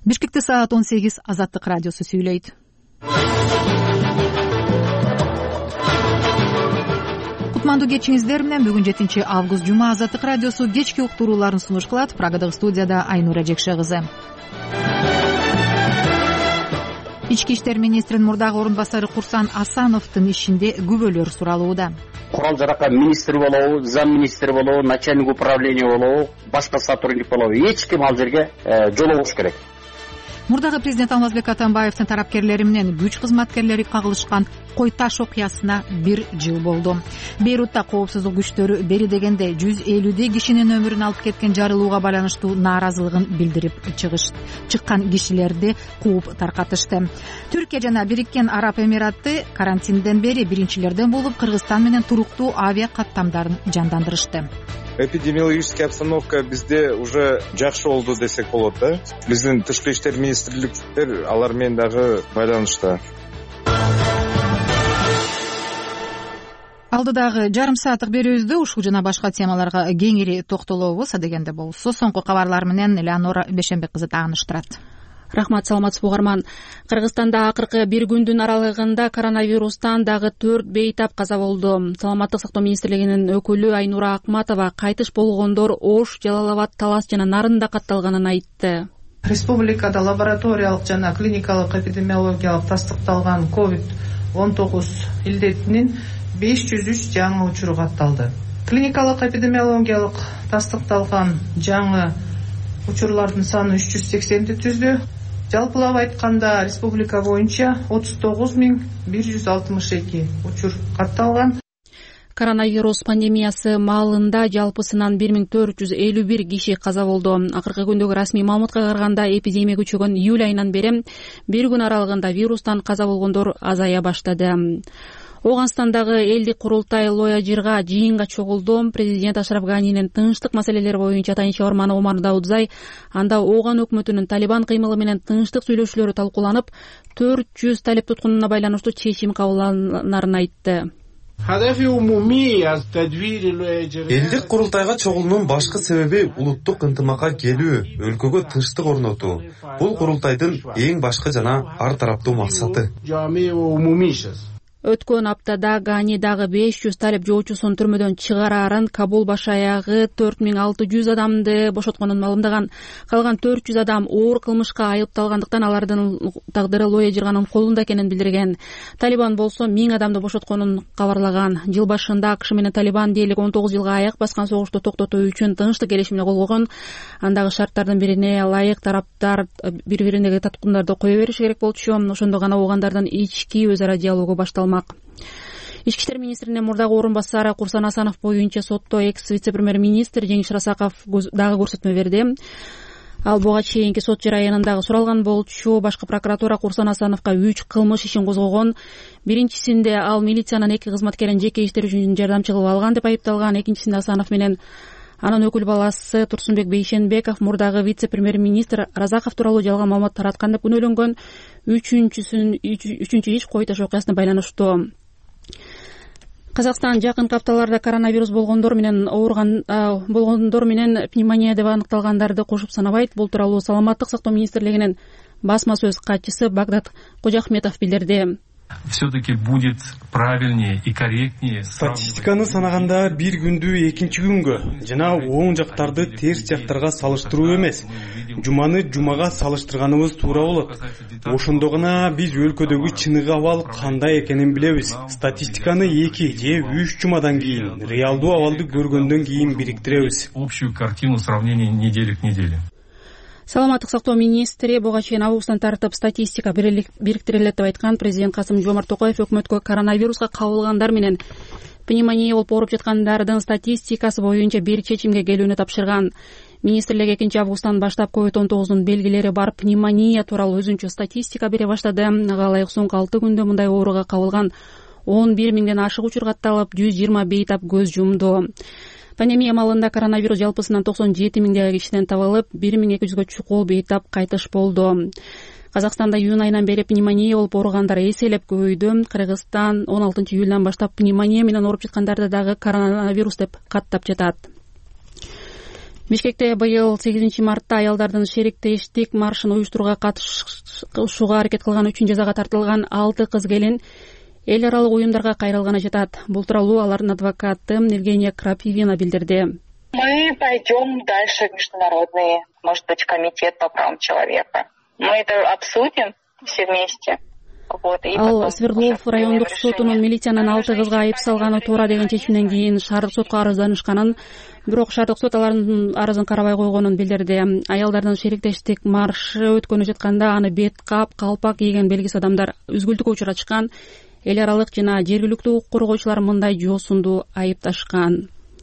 Бишкекте саат 18. Азаттык радиосу сүйлөйт. Кутмандуу кечиңиздер менен бүгүн 7 август жума Азаттык радиосу кечки уктурууларын сунуш кылат. Прагадагы студияда Айнура Жекше кызы. Ички иштер министринин мурдагы орун басары Курсан Асановдун ишинде күбөлөр суралууда. Курал жарака министр болобу, зам министр болобу, начальник управления болобу, башка сотрудник болобу, эч ким ал жерге жолобош керек. Мурдагы президент Алмазбек Атамбаевдин тарапкерлери менен күч кызматкерлери кагылышкан Кой Таш окуясына 1 жыл болду. Бейрутта коопсуздук күчтөрү бери дегенде 150 кишинин өмүрүн алып кеткен жарылууга байланыштуу нааразылыгын билдирип чыккан кишилерди кууп таркатышты. Түркия жана Бириккен Араб Эмираты карантинден бери биринчилерден болуп Кыргызстан менен туруктуу авиа каттамдарын жандандырышты. Эпидемиологическая обстановка бизде уже жакшы болду десек болот да. Биздин тышкы иштер министрликтер алар менен дагы байланышта. Алдыдагы жарым сааттык берүүбүздө ушул жана башка темаларга кеңири токтолобуз. Адегенде болсо соңку кабарлар менен Элеонора Бешенбек кызы тааныштырат. Рахмат, саламатсыз угарман. Кыргызстанда акыркы 1 күндүн аралыгында коронавирустан дагы 4 бейтап каза болду. Саламаттык сактоо министрлигинин өкүлү Айнура Акматова кайтыш болгондор Ош, Жалал-Абад, Талас жана Нарында катталганын айтты. Республикада лабораториялык жана клиникалык эпидемиологиялык тастыкталган COVID-19 илдетинин 503 жаңы учуру катталды. Клиникалык эпидемиологиялык тастыкталган жаңы учурлардын саны 380 түздү. Жалпылап айтканда республика боюнча 39162 учур катталган. Коронавирус пандемиясы маалында жалпысынан 1451 киши каза болду. Акыркы күндөгү расмий маалыматка караганда эпидемия күчөгөн июль айынан бери 1 күн аралыгында вирустан каза болгондор азая баштады. Оганстандагы элдик курултай Лояжирга жыйынга чогулду. Президент Ашраф Ганинин тынчтык маселелери боюнча таянч чыгарманы Омар Даудзай анда Оган өкмөтүнүн Талибан кыймылы менен тынчтык сүйлөшүүлөрү талкууланып, 400 талеп туткунуна байланыштуу чечим кабылданарын айтты. Элдик курултайга чогулуунун башкы себеби улуттук ынтымакка келүү, өлкөгө тынчтык орнотуу. Бул курултайдын эң башкы жана ар тараптуу максаты. Өткөн аптада Гани дагы 500 талеп жоочусун түрмөдөн чыгарарын, Кабул баш аягы 4600 адамды бошотконун маалымдаган. Калган 400 адам оор кылмышка айыпталгандыктан алардын тагдыры Лояжирганын колунда экенин билдирген. Талибан болсо 1000 адамды бошотконун кабарлаган. Жыл башында АКШ менен Талибан дээрлик 19 жылга аяк баскан согушту токтотуу үчүн тынчтык келишимине кол койгон. Андагы шарттардын бирине ылайык тараптар бири-бириндеги таткындарды кое бериши керек болчу. Ошондо гана оогандардын ички өз ара диалогу башталмак. Ички иштер министринин мурдагы орун басары Курсан Асанов боюнча сотто экс-вице-премьер-министр Жеңиш Расаков дагы көрсөтмө берди. Ал буга чейинки сот жараянындагы суралган болчу. Башкы прокуратура Курсан Асановго 3 кылмыш ишин козгогон. Биринчисинде ал милициянын 2 кызматкерин жеке иштер үчүн жардамчы кылып алган деп айыпталган. Экинчисинде Асанов менен анын өкүл баласы Турсунбек Бейшенбеков мурдагы вице-премьер-министр Разаков тууралуу жалган маалымат тараткан деп күнөөлөнгөн. Үчүнчү иш Кой Таш окуясына байланыштуу. Казакстан жакынкы апталарда коронавирус болгондор менен пневмония деп аныкталгандарды кошуп санабайт. Бул тууралуу Саламаттык сактоо министрлигинин басма сөз катчысы Багдат Кожахметов билдирди. Все-таки будет правильнее и корректнее. Статистиканы санаганда 1 күндү 2 күнгө жана оң жактарды терс жактарга салыштыруу эмес, жуманы жумага салыштырганыбыз туура болот. Ошондо гана биз өлкөдөгү чыныгы абал кандай экенин билебиз. Статистиканы 2 же 3 жумадан кийин, реалдуу абалды көргөндөн кийин бириктиребиз. Общую картину сравнения недели к неделе. Саламаттык сактоо министри буга чейин августтан тартып статистика бириктирилет деп айткан. Президент Касым-Жомарт Токаев өкмөткө коронавируска кабылгандар менен пневмония болуп ооруп жаткандардын статистикасы боюнча бир чечимге келүүнү тапшырган. Министрлик 2 августтан баштап COVID-19 белгилери бар пневмония тууралуу өзүнчө статистика бере баштады. Ага ылайык соңку 6 күндө мындай ооруга кабылган 11 миңден ашык учур катталып, 120 бейтап көз жумду. Пандемия маалында коронавирус жалпысынан 97 миңдей кишиден табылып, 1200гө чукул бейтап кайтыш болду. Казакстанда июнь айынан бери пневмония болуп ооругандар эселеп көбөйдү. Кыргызстан 16 июлдан баштап пневмония менен ооруп жаткандарды дагы коронавирус деп каттап жатат. Бишкекте быйыл 8 мартта аялдардын шериктештик маршын уюштурууга катышууга аракет кылган үчүн жазага тартылган 6 кыз келин эл аралык уюмдарга кайрылганы жатат. Бул тууралуу алардын адвокаты Евгения Крапивина билдирди. Мы пойдем дальше в международный, может быть, комитет по правам человека. Мы это обсудим все вместе. Ал Свердлов райондук сотунун милициянын 6 кызга айып салганы туура деген чечимден кийин шаардык сотко арызданышканын, бирок шаардык сот алардын арызын карабай койгонун билдирди. Аялдардын шериктештик маршы өткөнү жатканда аны бет кап, калпак кийген белгисиз адамдар үзгүлтүккө учурашкан. Эл аралык жана жергиликтүү укук коргоочулар мындай жоосунду айыпташкан.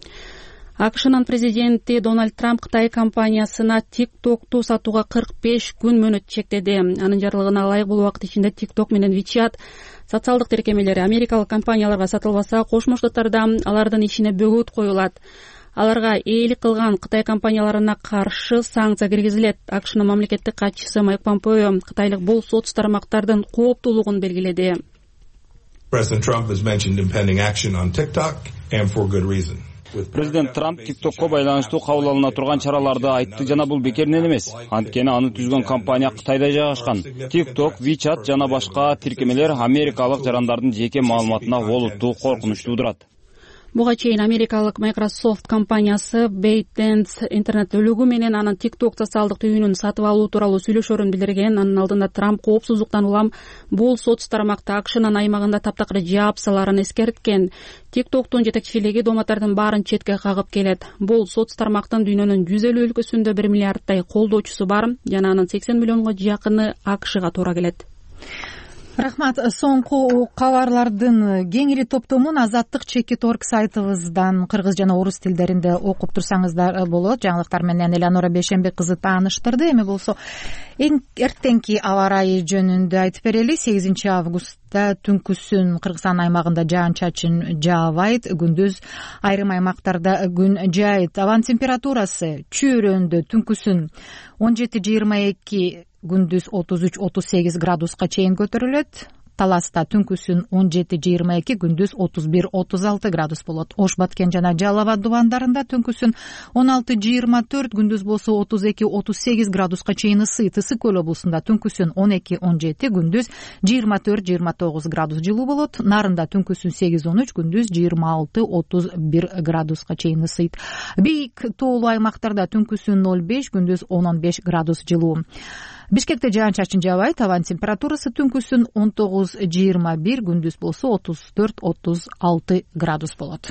АКШнын президенти Дональд Трамп Кытай компаниясына TikTok'ту сатууга 45 күн мөөнөт чектеди. Анын жарлыгына ылайык бул убакыт ичинде TikTok менен WeChat социалдык тиркемелери америкалык компанияларга сатылбаса, Кошмо Штаттарда алардын ишине бөгөт коюлат. Аларга ээлик кылган Кытай компанияларына каршы санкция киргизилет. АКШнын мамлекеттик катчысы Майк Помпео кытайлык бул соц тармактардын кооптуулугун белгиледи. President Trump has mentioned impending action on TikTok and for good reason. Президент Трамп TikTok'ко байланыштуу кабыл алына турган чараларды айтты жана бул бекеринен эмес. Анткени аны түзгөн компания Кытайда жайгашкан. TikTok, WeChat жана башка тиркемелер америкалык жарандардын жеке маалыматына олуттуу коркунуч туудурат. Буга чейин америкалык Microsoft компаниясы ByteDance интернет өлүгү менен анын TikTok социалдык түйүнүн сатып алуу тууралуу сүйлөшөрүн билдирген. Анын алдында Трамп коопсуздуктан улам бул соц тармакты АКШнын аймагында таптакыр жаапсаларын эскерткен. TikToктун жетекчилиги доматтардын баарын четке кагып келет. Бул соц тармактын дүйнөнүн 150 өлкөсүндө 1 миллиардтай колдоочусу бар жана анын 80 миллионго жакыны АКШга туура келет. Рахмат. Соңку кабарлардын кеңири топтомун Азаттык.org сайтыбыздан кыргыз жана орус тилдеринде окуп турсаңыздар болот. Жаңылыктар менен Элеонора Бейшенбек кызы тааныштырды. Эми болсо эртеңки аба ырайы жөнүндө айтып берели. 8 августта түнкүсүн Кыргызстан аймагында жаан-чачын жаабайт, күндүз айрым аймактарда күн жайыт. Абанын температурасы Чүйрөндө түнкүсүн 17-22, күндүз 33-38 градуска чейин көтөрүлөт. Таласта түнкүсүн 17-22, күндүз 31-36 градус болот. Ош, Баткен жана Жалал Абад дубандарында түнкүсүн 16-24, күндүз болсо 32-38 градуска чейин ысыйт. Ысык көл облусунда түнкүсүн 12-17, күндүз 24-29 градус жылуу болот. Нарында түнкүсүн 8-13, күндүз 26-31 градуска чейин ысыйт. Бийик тоолуу аймактарда түнкүсүн 0-5, күндүз 10-15 градус жылуу. Бишкекте жаан-чачын жаабайт. Абанын температурасы түнкүсүн 19-21, күндүз болсо 34-36 градус болот.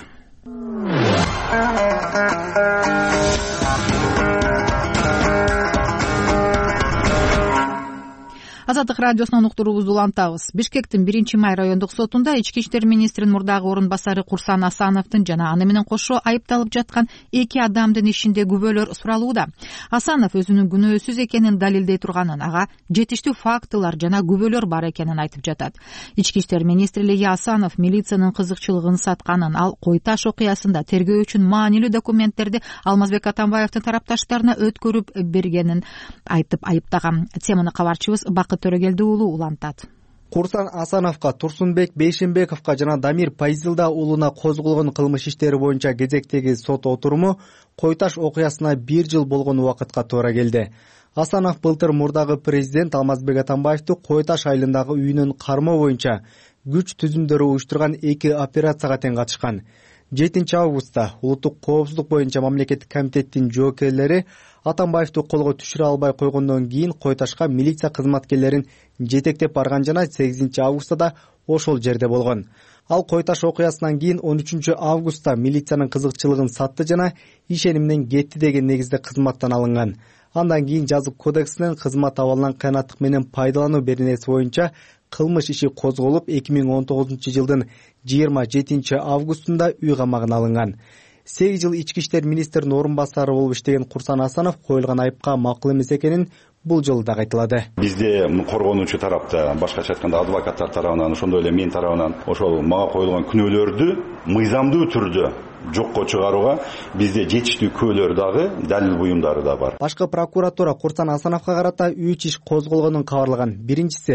Азаттык радиосунун уктуруубузду улантабыз. Бишкектин 1-май райондук сотунда ички иштер министринин мурдагы орун басары Курсан Асановдун жана аны менен кошо айыпталып жаткан 2 адамдын ишинде күбөлөр суралууда. Асанов өзүнүн күнөөсүз экенин далилдей турганын, ага жетиштүү фактылар жана күбөлөр бар экенин айтып жатат. Ички иштер министрлиги Асанов милициянын кызыкчылыгын сатканын, ал Кой Таш окуясында тергөө үчүн маанилүү документтерди Алмазбек Атамбаевдин тарапташтарына өткөрүп бергенин айтып айыптаган. Теманы кабарчыбыз Төрөгелди уулу улантат. Курсан Асановго, Турсунбек Бейшенбековго жана Дамир Пайзилда уулуна козголгон кылмыш иштери боюнча кезектеги сот отуруму Кой Таш окуясына 1 жыл болгон убакытка туура келди. Асанов былтыр мурдагы президент Алмазбек Атамбаевди Кой Таш айылындагы үйүнөн кармоо боюнча күч түзүмдөрү уюштурган 2 операцияга тең катышкан. 7 августта улуттук коопсуздук боюнча мамлекеттик комитеттин жоокерлери Атамбаевди колго түшүрө албай койгондон кийин Кой Ташка милиция кызматкерлерин жетектеп барган жана 8 августта да ошол жерде болгон. Ал Кой Таш окуясынан кийин 13 августта милициянын кызыкчылыгын сатты жана ишениминен кетти деген негизде кызматтан алынган. Андан кийин жазык кодексинен кызмат абалынан кыянаттык менен пайдалануу беренеси боюнча кылмыш иши козголуп 2019 жылдын 27 августунда үй камагына алынган. 8 жыл ички иштер министринин орун басары болуп иштеген Курсан Асанов коюлган айыпка макул эмес экенин бул жолу да айтылады. Бизде коргонуучу тарапта, башкача айтканда адвокаттар тарабынан, ошондой эле мен тарабынан ошол мага коюлган күнөөлөрдү мыйзамдуу түрдө жокко чыгарууга бизде жетиштүү күбөлөр дагы, далил буюмдары да бар. Башкы прокуратура Курсан Асановго карата 3 иш козголгонун кабарлаган. Биринчиси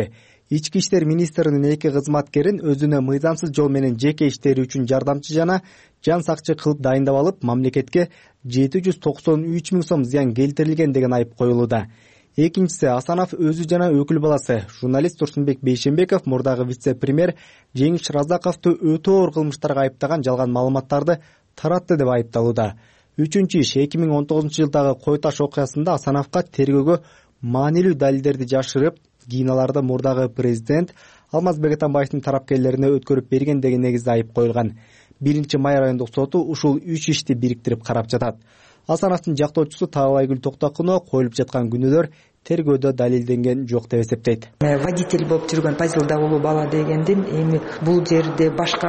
Ички иштер министринин 2 кызматкерин өзүнө мыйзамсыз жол менен жеке иштери үчүн жардамчы жана жан сакчы кылып дайындап алып, мамлекетке 793 миң сом зыян келтирилген деген айып коюлууда. Экинчиси Асанов өзү жана өкүл баласы журналист Турсунбек Бейшенбеков мурдагы вице-премьер Жеңиш Разаковду өтө оор кылмыштарга айыптаган жалган маалыматтарды таратты деп айыпталууда. Үчүнчү иш 2019 жылдагы Кой Таш окуясында Асановго тергөөгө маанилүү далилдерди жашырып, кийин аларды мурдагы президент Алмазбек Атамбаевдин тарапкерлерине өткөрүп берген деген негизде айып коюлган. 1-май райондук соту ушул 3 ишти бириктирип карап жатат. Асановдун жактоочусу Таалайгүл Токтокунова коюлуп жаткан күнөөлөр тергөөдө далилденген жок деп эсептейт. Водитель болуп жүргөн Пазилда улуу бала дегендин эми бул жерде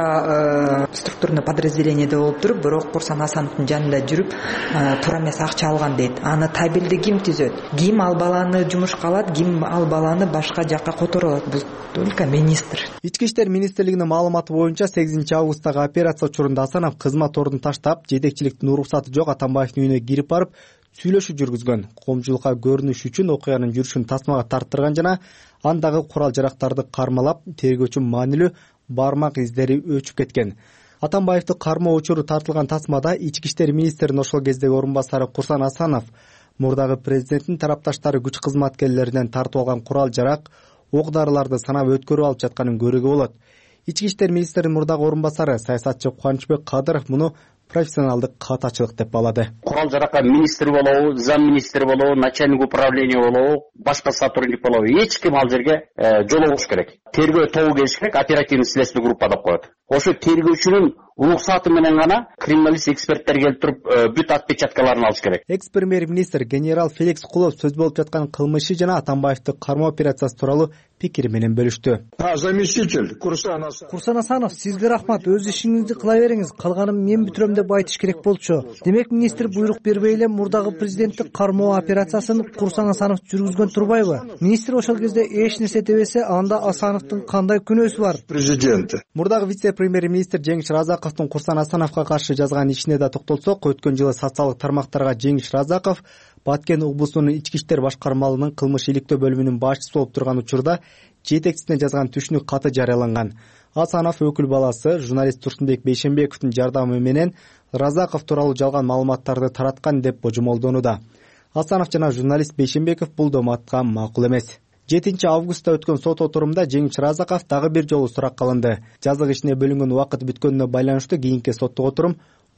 башка структурный подразделениеде болуп туруп, бирок Курсан Асановдун жанында жүрүп, туура эмес акча алган дейт. Аны табелди ким түзөт? Ким ал баланы жумушка алат, ким ал баланы башка жакка которо алат? Бул только министр. Ички иштер министрлигинин маалыматы боюнча 8 августтагы операция учурунда Асанов кызмат ордун таштап, жетекчиликтин уруксаты жок Атамбаевдин үйүнө кирип барып, сүйлөшүү жүргүзгөн. Коомчулукка көрүнүш үчүн окуянын жүрүшүн тасмага тарттырган жана андагы курал жарактарды кармалап, тергөөчү маанилүү бармак издери өчүп кеткен. Атамбаевди кармоо учуру тартылган тасмада ички иштер министринин ошол кездеги орун басары Курсан Асанов мурдагы президенттин тарапташтары күч кызматкерлеринен тартып алган курал жарак, ок-дарыларды санап өткөрүп алып жатканын көрүүгө болот. Ички иштер министринин мурдагы орун басары саясатчы Кубанычбек Кадыров муну профессионалдык катачылык деп балады. Курал жаракка министр болобу, зам министр болобу, начальник управления болобу, башка сотрудник болобу, эч ким ал жерге жолобуш керек. Тергөө тобу келиш керек, оперативный следственный группа деп коет. Ошо тергөөчүнүн уруксаты менен гана криминалист эксперттер келип туруп бүт отпечаткаларын алыш керек. Экс-премьер-министр генерал Феликс Кулов сөз болуп жаткан кылмышы жана Атамбаевди кармоо операциясы тууралуу пикир менен бөлүштү. Заместитель Курсан Асанов, сизге рахмат. Өз ишиңизди кыла бериңиз. Калганын мен бүтүрөм деп айтыш керек болчу. Демек, министр буйрук бербей эле мурдагы президенттик кармоо операциясын Курсан Асанов жүргүзгөн турбайбы? Министр ошол кезде эч нерсе дебесе, анда Асановдун кандай күнөөсү бар? Президент. Мурдагы вице-премьер-министр Жеңиш Разаковдун Курсан Асановго каршы жазган ишине да токтолсок, өткөн жылы социалдык тармактарга Жеңиш Разаков Баткен облусунун ички иштер башкармалыгынын кылмыш иликтөө бөлүмүнүн башчысы болуп турган учурда жетекчисине жазган түшүнүк каты жарыяланган. Асанов өкүл баласы журналист Турсунбек Бейшенбековдун жардамы менен Разаков тууралуу жалган маалыматтарды тараткан деп божомолдонууда. Асанов жана журналист Бейшенбеков бул доматка макул эмес. 7 августта өткөн сот отурумда Жеңиш Разаков дагы бир жолу суракка алынды. Жазык ишине бөлүнгөн убакыт бүткөнүнө байланыштуу кийинки соттук отурум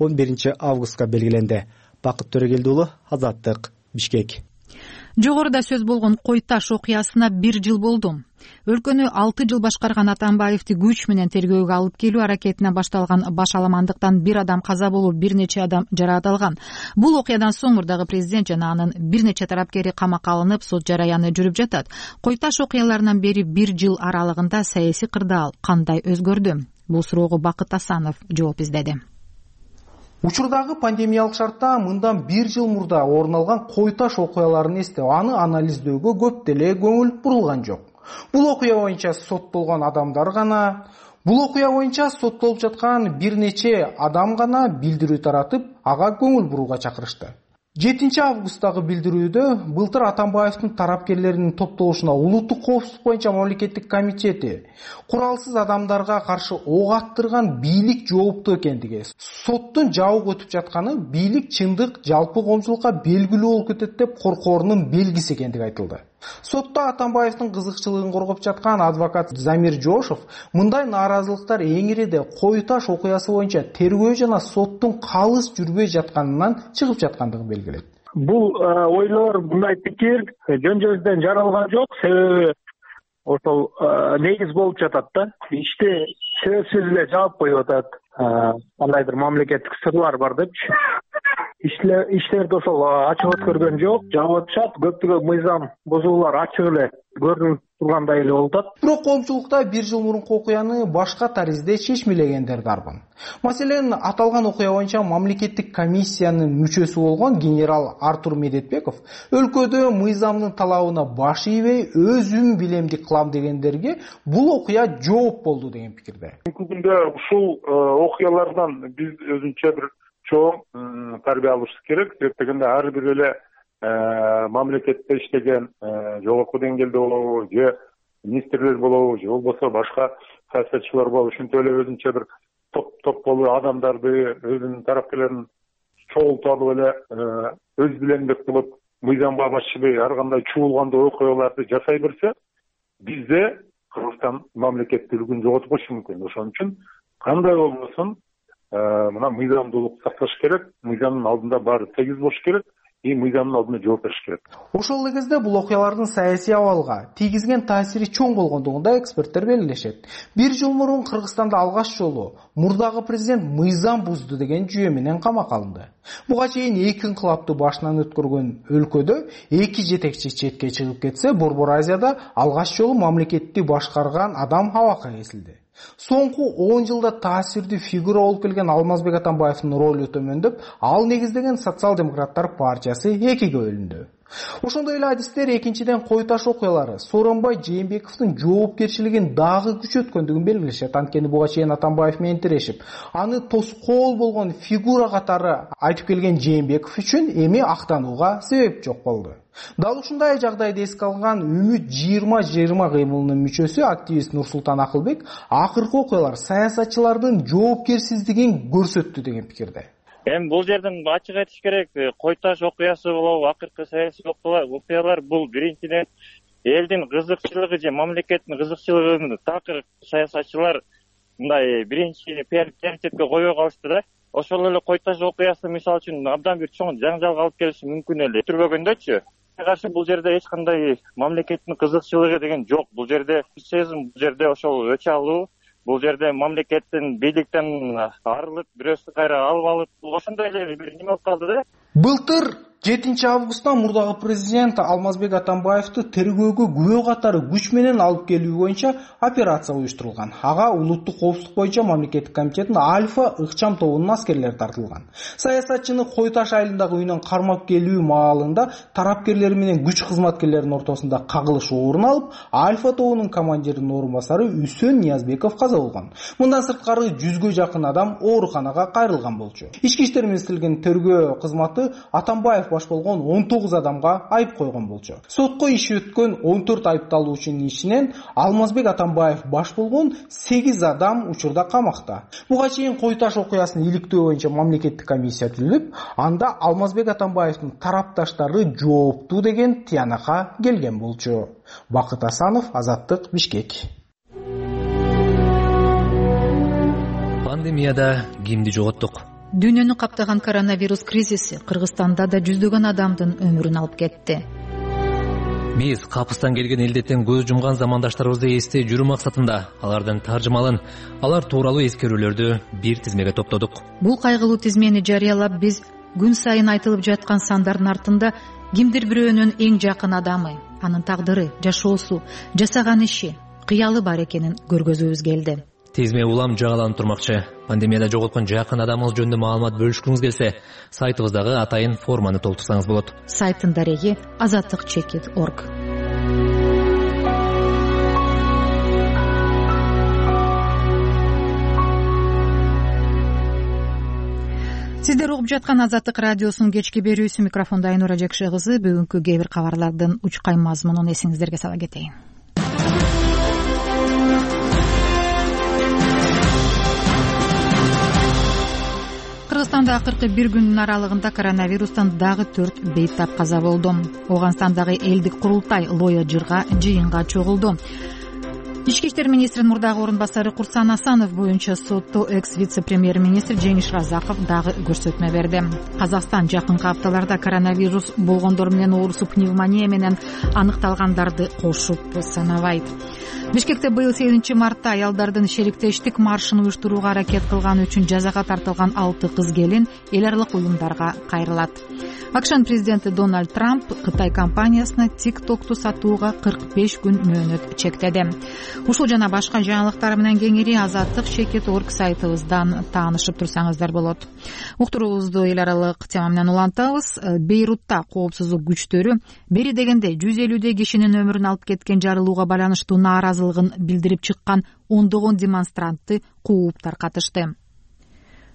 11 августка белгиленди. Бакыт Төрөгелди уулу, Азаттык, Бишкек. Жогоруда сөз болгон Кой Таш окуясына 1 жыл болду. Өлкөнү 6 жыл башкарган Атамбаевди күч менен тергөөгө алып келүү аракетине башталган башаламандыктан 1 адам каза болуп, бир нече адам жараат алган. Бул окуядан соң мурдагы президент жана анын бир нече тарапкери камакка алынып, сот жараяны жүрүп жатат. Кой Таш окуяларынан бери 1 жыл аралыгында саясий кырдаал кандай өзгөрдү? Бул суроого Бакыт Асанов жооп издеди. Учурдагы пандемиялык шартта мындан 1 жыл мурда орун алган Кой Таш окуяларын эстеп, аны анализдөөгө көп деле көңүл бурулган жок. Бул окуя боюнча соттолгон адамдар гана, бул окуя боюнча соттолуп жаткан бир нече адам гана билдирүү таратып, ага көңүл бурууга чакырышты. 7 августтагы билдирүүдө былтыр Атамбаевдин тарапкерлеринин топтолушуна улуттук коопсуздук боюнча мамлекеттик комитети куралсыз адамдарга каршы ок аттырган бийлик жооптуу экендиги, соттун жабык өтүп жатканы бийлик чындык жалпы коомчулукка белгилүү болуп кетет деп коркоорунун белгиси экендиги айтылды. Сотто Атамбаевдин кызыкчылыгын коргоп жаткан адвокат Замир Жошов мындай нааразылыктар эңиреде Кой Таш окуясы боюнча тергөө жана соттун калыс жүрбөй жатканынан чыгып жаткандыгын белгилейт. Бул ойлор, мындай пикир жөн-жөздөн жаралган жок, себеби ошол негиз болуп жатат да. Иште сөзсүз эле жаап коюп атат. Кандайдыр мамлекеттик сырлар бар депчи. Иштерди ошол ачык өткөргөн жок, жаап атышат. Көптөгөн мыйзам бузуулар ачык эле көрүнүп тургандай эле болуп атат. Бирок коомчулукта 1 жыл мурунку окуяны башка таризде чечмелегендер дарбын. Маселен, аталган окуя боюнча мамлекеттик комиссиянын мүчөсү болгон генерал Артур Медетбеков өлкөдө мыйзамдын талабына баш ийбей өзүм билемдик кылам дегендерге бул окуя жооп болду деген пикирде. Бүгүндө ушул окуялардан биз өзүнчө бир чоң тарбия алышыбыз керек. Себеп дегенде ар бир эле мамлекетте иштеген жогорку деңгээлде болобу же министрлер болобу же болбосо башка саясатчылар болобу ушинтип эле өзүнчө бир топ болуп адамдарды өзүнүн тарапкерлерин чогултуп алып эле өз билендик кылып мыйзамга басчыбай ар кандай чуулгандуу окуяларды жасай берсе бизде Кыргызстан мамлекеттүүлүгүн жоготуп коюшу мүмкүн. Ошон үчүн кандай болбосун мына мыйзамдуулук сакташ керек, мыйзамдын алдында баары тегиз болуш керек, мыйзамдын алдында жооп бериш керек. Ошол эле кезде бул окуялардын саясий абалга тийгизген таасири чоң болгондугун да эксперттер белгилешет. 1 жыл мурун Кыргызстанда алгач жолу мурдагы президент мыйзам бузду деген жүйө менен камакка алынды. Буга чейин 2 инкылапты башынан өткөргөн өлкөдө 2 жетекчи четке чыгып кетсе, Борбор Азияда алгач жолу мамлекетти башкарган адам абакка кесилди. Соңку 10 жылда таасирдүү фигура болуп келген Алмазбек Атамбаевдин ролу төмөндөп, ал негиздеген социал-демократтар партиясы экиге бөлүндү. Ошондой эле адистер экинчиден кой таш окуялары Сооронбай Жээнбековдун жоопкерчилигин дагы күчөткөндүгүн белгилешет. Анткени буга чейин Атамбаев менен тирешип, аны тоскоол болгон фигура катары айтып келген Жээнбеков үчүн эми актанууга себеп жок болду. Дал ушундай жагдайды эске алган Үмүт 2020 кыймылынын мүчөсү активист Нурсултан Акылбек акыркы окуялар саясатчылардын жоопкерсиздигин көрсөттү деген пикирде. Эми бул жерден ачык айтыш керек, кой таш окуясы болобу, акыркы саясий окуялар бул биринчиден элдин кызыкчылыгы же мамлекеттин кызыкчылыгын такыр саясатчылар мындай биринчи приоритетке койбой калышты да. Ошол эле кой таш окуясы мисалы үчүн абдан бир чоң жаңжалга алып келиши мүмкүн эле. Түрбөгөндөчү каршы бул жерде эч кандай мамлекеттин кызыкчылыгы деген жок. Бул жерде сезим, бул жерде ошол өчө алуу, бул жерде мамлекеттин бийликтен арылып, бирөөсү кайра алып алып, ошондой эле бир неме болуп калды да. Былтыр 7 августта мурдагы президент Алмазбек Атамбаевди тергөөгө күбө катары күч менен алып келүү боюнча операция уюштурулган. Ага улуттук коопсуздук боюнча мамлекеттик комитеттин Альфа ыкчам тобунун аскерлери тартылган. Саясатчыны Кой Таш айылындагы үйүнөн кармап келүү маалында тарапкерлери менен күч кызматкерлеринин ортосунда кагылыш орун алып, Альфа тобунун командиринин орун басары Үсөн Ниязбеков каза болгон. Мындан сырткары 100гө жакын адам ооруканага кайрылган болчу. Ички иштер министрлигинин тергөө кызматы Атамбаев баш болгон 19 адамга айып койгон болчу. Сотко иши өткөн 14 айыпталуучунун ичинен Алмазбек Атамбаев баш болгон 8 адам учурда камакта. Буга чейин Кой Таш окуясын иликтөө боюнча мамлекеттик комиссия түзүлүп, анда Алмазбек Атамбаевдин тарапташтары жооптуу деген тыянакка келген болчу. Бакыт Асанов, Азаттык, Бишкек. Пандемияда кимди жоготтук? Дүйнөнү каптаган коронавирус кризиси Кыргызстанда да жүздөгөн адамдын өмүрүн алып кетти. Биз капыстан келген элдеттен көз жумган замандаштарыбызды эстей жүрүү максатында алардын таржымалын, алар тууралуу эскерүүлөрдү бир тизмеге топтодук. Бул кайгылуу тизмени жарыялап, биз күн сайын айтылып жаткан сандардын артында кимдир бирөөнүн эң жакын адамы, анын тагдыры, жашоосу, жасаган иши, кыялы бар экенин көргөзүүбүз келди. Тизме улам жагаланып турмакчы. Пандемияда жоготкон жакын адамыңыз жөнүндө маалымат бөлүшкүңүз келсе, сайтыбыздагы атайын форманы толтурсаңыз болот. Сайттын дареги azatlyk.org. Сиздер угуп жаткан Азаттык радиосунун кечки берүүсү, микрофонда Айнура Жекше кызы. Бүгүнкү кээ бир кабарлардын учкай мазмунун эсиңиздерге сала кетейин. Кыргызстанда акыркы бир күндүн аралыгында коронавирустан дагы 4 бейтап каза болду. Оганстандагы элдик курултай Лоя Жырга жыйынга чогулду. Ички иштер министринин мурдагы орун басары Курсан Асанов боюнча сотто экс-вице-премьер-министр Жеңиш Разаков дагы көрсөтмө берди. Казакстан жакынкы апталарда коронавирус болгондор менен оорусу пневмония менен аныкталгандарды кошуп санабайт. Бишкекте быйыл 8 мартта аялдардын шериктештик маршын уюштурууга аракет кылганы үчүн жазага тартылган 6 кыз келин эл аралык уюмдарга кайрылат. Акшан президенти Дональд Трамп Кытай компаниясына TikTok'ту сатууга 45 күн мөөнөт чектеди. Ушул жана башка жаңылыктар менен кеңири azatlyk.org сайтыбыздан таанышып турсаңыздар болот. Уктуруубузду эл аралык тема менен улантабыз. Бейрутта коопсуздук күчтөрү бери дегенде 150 кишинин өмүрүн алып кеткен жарылууга байланыштуу нааразылыгын билдирип чыккан ондогон демонстрантты кууп таркатышты.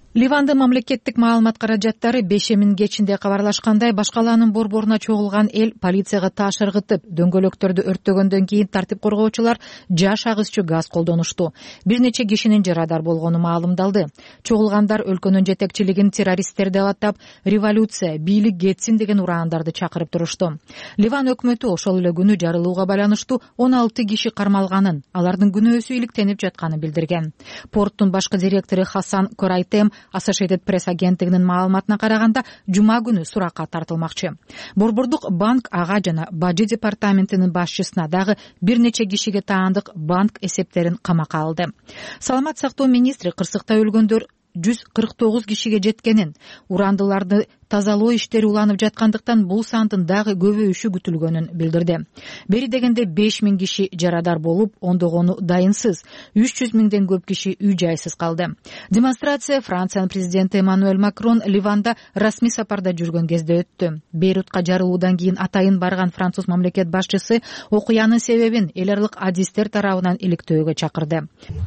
Ливандын мамлекеттик маалымат каражаттары бешемин кечинде кабарлашкандай башкалаанын борборуна чогулган эл полицияга таш ыргытып, дөңгөлөктөрдү өрттөгөндөн кийин тартип коргоочулар жаш агызчу газ колдонушту. Бир нече кишинин жарадар болгону маалымдалды. Чогулгандар өлкөнүн жетекчилигин террористтер деп атап, революция, бийлик кетсин деген ураандарды чакырып турушту. Ливан өкмөтү ошол эле күнү жарылууга байланыштуу 16 киши кармалганын, алардын күнөөсү иликтенип жатканын билдирген. Порттун башкы директору Хасан Корайтем Associated Press агенттигинин маалыматына караганда, жума күнү суракка тартылмакчы. Борбордук банк ага жана бажы департаментинин башчысына дагы бир нече кишиге таандык банк эсептерин камакка алды. Саламат сактоо министри кырсыкта өлгөндөр 149 кишиге жеткенин, урандыларды тазалоо иштери уланып жаткандыктан бул сандын дагы көбөйүшү күтүлгөнүн билдирди. Бери дегенде 5000 киши жарадар болуп, ондогону дайынсыз, 300 миңден көп киши үй-жайсыз калды. Демонстрация Франциянын президенти Эммануэль Макрон Ливанда расмий сапарда жүргөн кезде өттү. Бейрутка жарылуудан кийин атайын барган француз мамлекет башчысы окуянын себебин эл аралык адистер тарабынан иликтөөгө чакырды.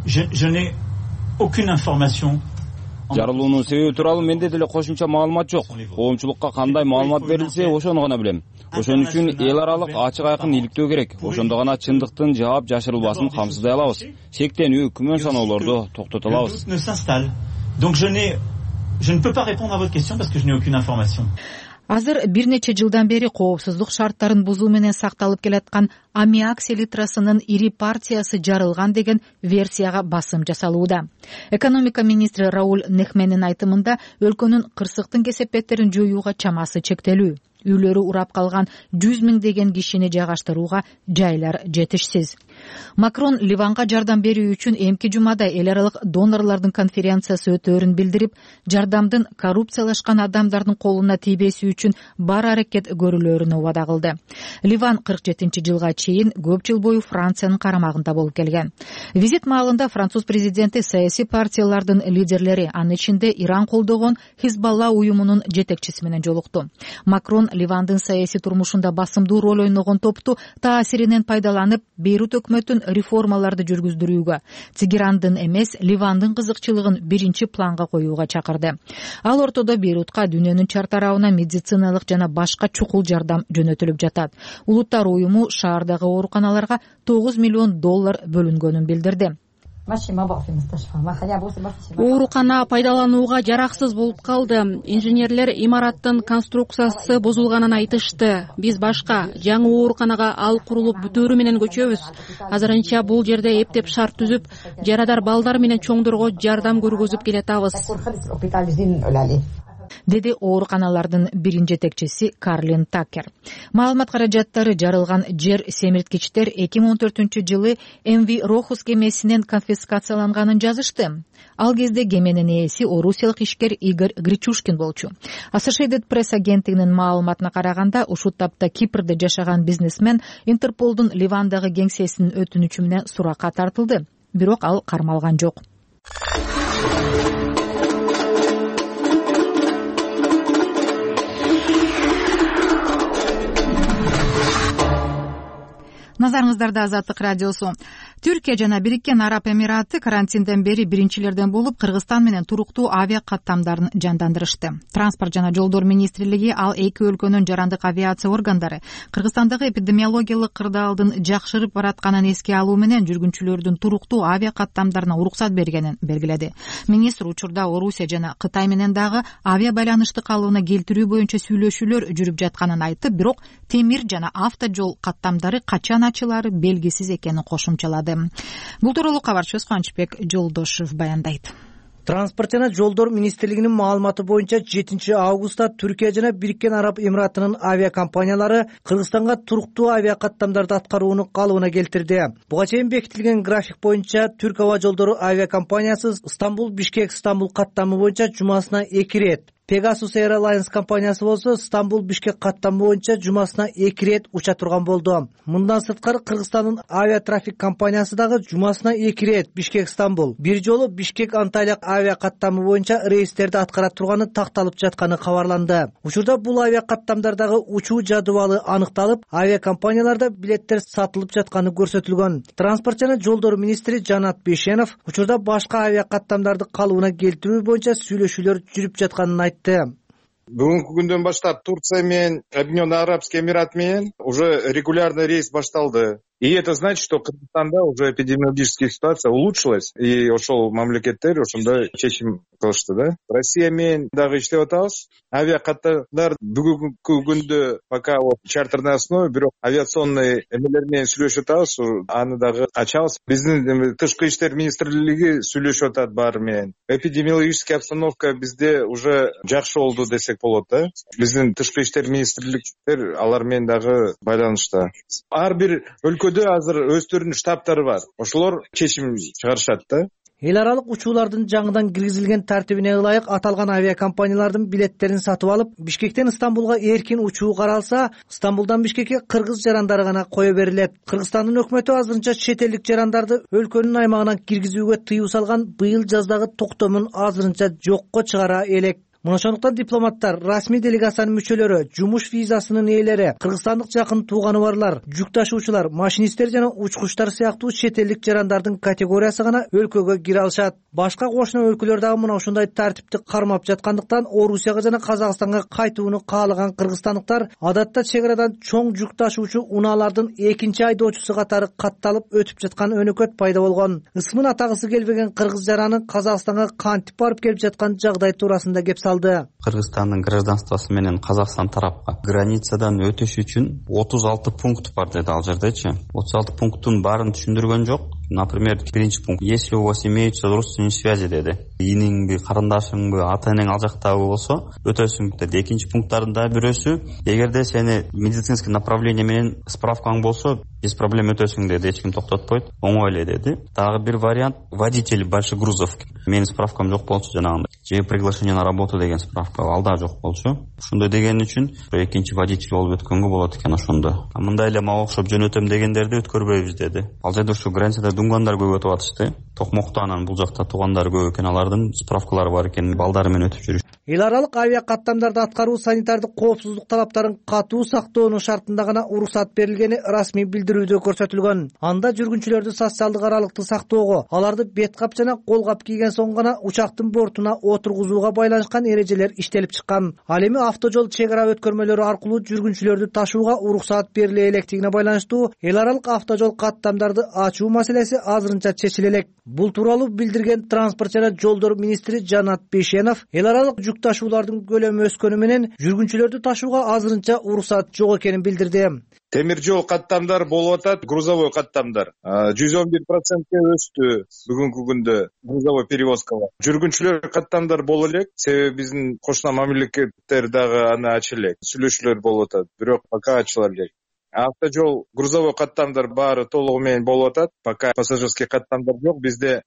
Жарылуунун себеби тууралуу менде деле кошумча маалымат жок. Коомчулукка кандай маалымат берилсе, ошону гана билем. Ошон үчүн эл аралык ачык айкын иликтөө керек. Ошондо гана чындыктын жаап жашырылбасын камсыздай алабыз. Шектенүү, күмөн саноолорду токтото алабыз. Азыр бир нече жылдан бери коопсуздук шарттарын бузуу менен сакталып келаткан аммиак селитрасынын ири партиясы жарылган деген версияга басым жасалууда. Экономика министри Рауль Нехменин айтымында, өлкөнүн кырсыктын кесепеттерин жоюуга чамасы чектелүү. Үйлөрү урап калган 100 миңдеген кишини жайгаштырууга жайлар жетишсиз. Макрон Ливанга жардам берүү үчүн эмки жумада эл аралык донорлордун конференциясы өтөөрүн билдирип, жардамдын коррупциялашкан адамдардын колуна тийбеси үчүн бар аракет көрүлөөрүнү убада кылды. Ливан 47-жылга чейин көп жыл бою Франциянын карамагында болуп келген. Визит маалында француз президенти саясий партиялардын лидерлери, анын ичинде Иран колдогон Хизбалла уюмунун жетекчиси менен жолукту. Макрон Ливандын саясий турмушунда басымдуу роль ойногон топту таасиринен пайдаланып, Бейрут өкмөтүн реформаларды жүргүздүрүүгө, Тегерандын эмес, Ливандын кызыкчылыгын биринчи планга коюуга чакырды. Ал ортодо Бейрутка дүйнөнүн чар тарабына медициналык жана башка чукул жардам жөнөтүлүп жатат. Улуттар уюму шаардагы ооруканаларга $9 миллион бөлүнгөнүн билдирди. Оорукана пайдаланууга жараксыз болуп калды. Инженерлер имараттын конструкциясы бузулганын айтышты. Биз башка жаңы ооруканага ал курулуп бүтөөрү менен көчөбүз. Азырынча бул жерде эптеп шарт түзүп, жарадар балдар менен чоңдорго жардам көргөзүп келатабыз, деди ооруканалардын биринчи жетекчиси Карлин Такер. Маалымат каражаттары жарылган жер семирткичтер 2014-жылы МВ Рохус кемесинен конфискацияланганын жазышты. Ал кезде кеменин ээси орусиялык ишкер Игорь Гречушкин болчу. Associated Press агенттигинин маалыматына караганда, ушул тапта Кипрде жашаган бизнесмен Интерполдун Ливандагы кеңсесинин өтүнүчү менен суракка тартылды. Бирок ал кармалган жок. Назарыңыздарда Азаттык радиосу. Түркия жана Бириккен Араб Эмираты карантинден бери биринчилерден болуп Кыргызстан менен туруктуу авиа каттамдарын жандандырышты. Транспорт жана жолдор министрлиги ал эки өлкөнүн жарандык авиация органдары Кыргызстандагы эпидемиологиялык кырдаалдын жакшырып баратканын эске алуу менен жүргүнчүлөрдүн туруктуу авиа каттамдарына уруксат бергенин белгиледи. Министр учурда Орусия жана Кытай менен дагы авиа байланышты калыбына келтирүү боюнча сүйлөшүүлөр жүрүп жатканын айтып, бирок темир жана автожол каттамдары качан ачылары белгисиз экенин кошумчалады. Бул тууралуу кабарчыбыз Кубанычбек Жолдошев баяндайт. Транспорт жана жолдор министрлигинин маалыматы боюнча 7 августта Түркия жана Бириккен Араб Эмиратынын авиакомпаниялары Кыргызстанга туруктуу авиа каттамдарды аткарууну калыбына келтирди. Буга чейин бекитилген график боюнча Түрк аба жолдору авиакомпаниясы Стамбул-Бишкек-Стамбул каттамы боюнча жумасына 2 ирет Pegasus Airlines компаниясы болсо Стамбул Бишкек каттамы боюнча жумасына 2 рет уча турган болду. Мындан сырткары Кыргызстандын авиатрафик компаниясы дагы жумасына 2 рет Бишкек Стамбул, бир жолу Бишкек Анталия авиа каттамы боюнча рейстерди аткара турганы такталып жатканы кабарланды. Учурда бул авиа каттамдардагы учуу жадыбалы аныкталып, авиа компанияларда билеттер сатылып жатканы көрсөтүлгөн. Транспорт жана жолдор министри Жанат Бейшенов учурда башка авиа каттамдарды калыбына келтирүү боюнча сүйлөшүүлөр жүрүп жатканын айтты. Бүгүнкү күндөн баштап Турция менен Объединенный Арабский Эмират менен уже регулярный рейс башталды. И это значит, что Кыргызстанда уже эпидемиологическая ситуация улучшилась, и ошол мамлекеттер ошондой чечим кылышты да. Россия менен дагы иштеп атабыз. Авиакаттамдар бүгүнкү күндө пока чартерный основе, бирок авиационный эмелер менен сүйлөшүп атабыз, аны дагы ачабыз. Биздин тышкы иштер министрлиги сүйлөшүп атат баары менен. Эпидемиологическая обстановка бизде уже жакшы болду десек болот да. Биздин тышкы иштер министрликтер алар менен дагы байланышта. Ар бир өлкөдө азыр өздөрүнүн штабтары бар. Ошолор чечим чыгарышат да. Эл аралык учуулардын жаңыдан киргизилген тартибине ылайык аталган авиакомпаниялардын билеттерин сатып алып, Бишкектен Стамбулга эркин учуу каралса, Стамбулдан Бишкекке кыргыз жарандары гана кое берилет. Кыргызстандын өкмөтү азырынча чет элдик жарандарды өлкөнүн аймагынан киргизүүгө тыюу салган быйыл жаздагы токтомун азырынча жокко чыгара элек. Мына ошондуктан дипломаттар, расмий делегациянын мүчөлөрү, жумуш визасынын ээлери, кыргызстандык жакын тууганы барлар, жүк ташуучулар, машинисттер жана учкучтар сыяктуу чет элдик жарандардын категориясы гана өлкөгө кире алышат. Башка кошуна өлкөлөр дагы мына ушундай тартипти кармап жаткандыктан Орусияга жана Казакстанга кайтууну каалаган кыргызстандыктар адатта чек арадан чоң жүк ташуучу унаалардын экинчи айдоочусу катары катталып өтүп жаткан өнөкөт пайда болгон. Ысмын атагысы келбеген кыргыз жараны Казакстанга кантип барып келип жаткан жагдай туурасында кеп салды. Кыргызстандын гражданствосу менен Казакстан тарапка границадан өтүш үчүн 36 пункт бар деди ал жердечи. 36 пункттун баарын түшүндүргөн жок. Например, биринчи пункт: если у вас имеются родственные связи деди. Иниңби, карындашыңбы, ата энең ал жактагы болсо өтөсүң деди. Экинчи пункттардын бирөөсү: эгерде сени медицинский направление менен справкаң болсо, без проблем өтөсүң деди. Эч ким токтотпойт. Оңой эле деди. Дагы бир вариант: водитель больших грузов. Менин справкам жок болчу жанагындай. Же приглашение на работу деген справка ал да жок болчу. Ошондой деген үчүн экинчи водитель болуп өткөнгө болот экен ошондо. Мындай эле мага окшоп жөнөтөм дегендерди өткөрбөйбүз деди. Ал жерде ушу границада дуңгандар көп өтүп атышты. Токмокто анан бул жакта туугандар көп экен, алардын справкалары бар экен, балдары менен өтүп жүрүш. Эл аралык авиа каттамдарды аткаруу санитардык коопсуздук талаптарын катуу сактоонун шартында гана уруксат берилгени расмий билдирүүдө көрсөтүлгөн. Анда жүргүнчүлөрдү социалдык аралыкты сактоого, аларды бет кап жана кол кап кийген соң гана учактын бортуна отургузууга байланышкан эрежелер иштелип чыккан. Ал эми автожол чек ара өткөрмөлөрү аркылуу жүргүнчүлөрдү ташууга уруксат бериле электигине байланыштуу эл аралык автожол каттамдарды ачуу маселеси азырынча чечиле элек. Бул тууралуу билдирген транспорт жана жолдор министри Жанат Бейшенов эл аралык жүк ташуулардын көлөмү өскөнү менен жүргүнчүлөрдү ташууга азырынча уруксат жок экенин билдирди. Темир жол каттамдар болуп атат, грузовой каттамдар 111%-ке өстү бүгүнкү күндө грузовой перевозкалар. Жүргүнчүлөр каттамдар боло элек, себеби биздин кошуна мамлекеттер дагы аны ача элек. Сүйлөшүүлөр болуп атат, бирок пока ачыла элек. Автожол, грузовой каттамдар баары толугу менен болуп атат. Пока пассажирский каттамдар жок. Бизде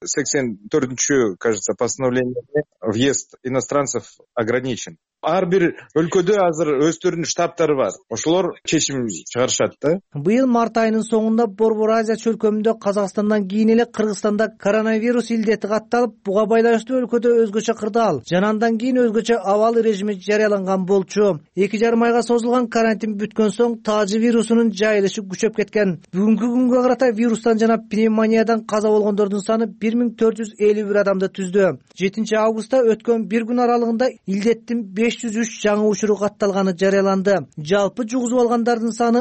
84-чү, кажется, постановлениеде въезд иностранцев ограничен. Ар бир өлкөдө азыр өздөрүнүн штабтары бар. Ошолор чечим чыгарышат да. Быйыл март айынын соңунда Борбор Азия чөлкөмүндө Казакстандан кийин эле Кыргызстанда коронавирус илдети катталып, буга байланыштуу өлкөдө өзгөчө кырдаал жана андан кийин өзгөчө абал режими жарыяланган болчу. 2,5 айга созулган карантин бүткөн соң таажы вирусунун жайылышы күчөп кеткен. Бүгүнкү күнгө карата вирустан жана пневмониядан каза болгондордун саны 1451 адамды түздү. 7 августта өткөн бир күн аралыгында илдеттин 503 жаңы учуру катталганы жарыяланды. Жалпы жугузуп алгандардын саны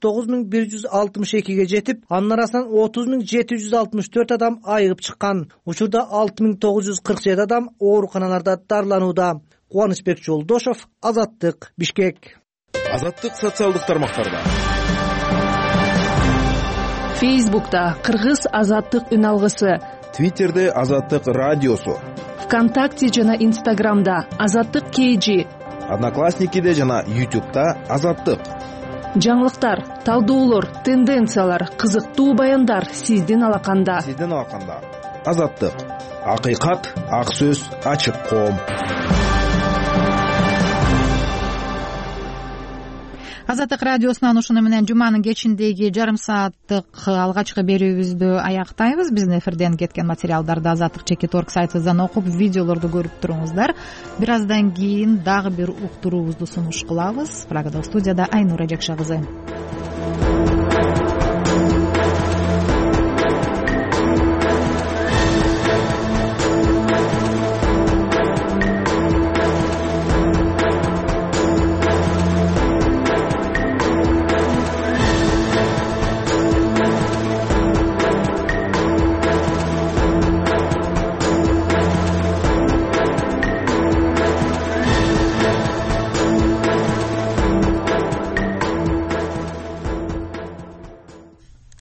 39162ге жетип, анын арасынан 30764 адам айыгып чыккан. Учурда 6947 адам ооруканаларда дарыланууда. Кубанычбек Жолдошов, Азаттык, Бишкек. Азаттык социалдык тармактарда. Фейсбукта Кыргыз Азаттык үн алгысы, Твиттерде Азаттык радиосу, ВКонтакте жана Инстаграмда Азаттык KG, Одноклассникиде жана YouTube'да Азаттык. Жаңылыктар, талдоолор, тенденциялар, кызыктуу баяндар сиздин алаканда. Азаттык. Акыйкат, ак сөз, ачык коом. Азаттык радиосунан ушуну менен жуманын кечиндеги жарым сааттык алгачкы берүүбүздү аяктайбыз. Биздин эфирден кеткен материалдарды azattik.org сайтыбыздан окуп, видеолорду көрүп туруңуздар. Бир аздан кийин дагы бир уктуруубузду сунуш кылабыз. Прагада студияда Айнура Жакша кызы.